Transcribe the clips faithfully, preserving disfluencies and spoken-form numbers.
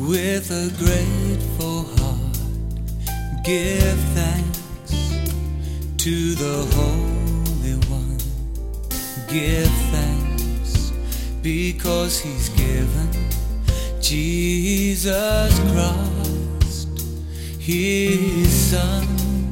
With a grateful heart, give thanks to the Holy One. Give thanks because He's given Jesus Christ, His Son.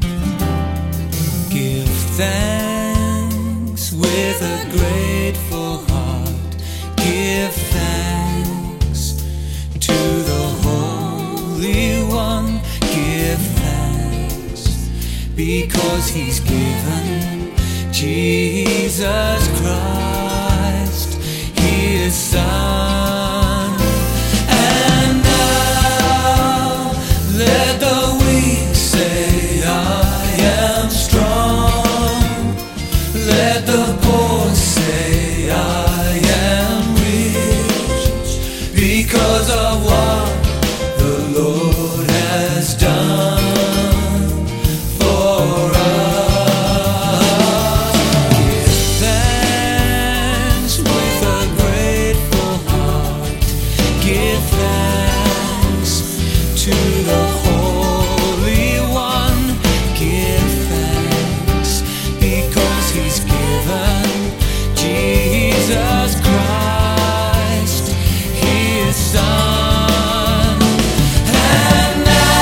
Give thanks with a grateful heart. Give thanks to the Holy One. Give thanks because He's given Jesus Christ, His Son. And now let the weak say, I am strong. Let the poor say, I am rich because of what the Lord has done for us. Give thanks with a grateful heart. Give thanks to the Holy One. Give thanks because He's given Jesus Christ, His Son. And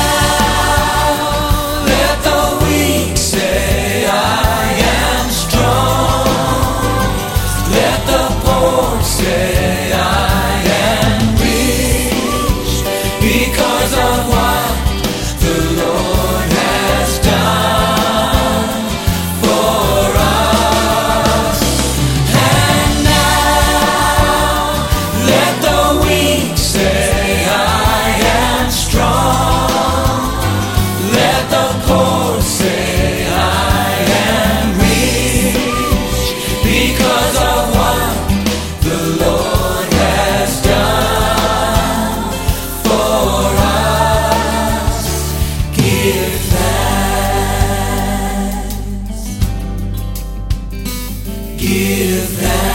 now let the weak say, I am strong. Let the poor say, I am rich because of what the Lord has done for us. And now let the weak say, I am strong. Let the poor say, I am rich because of what the Lord has done for us. Give thanks. Give thanks.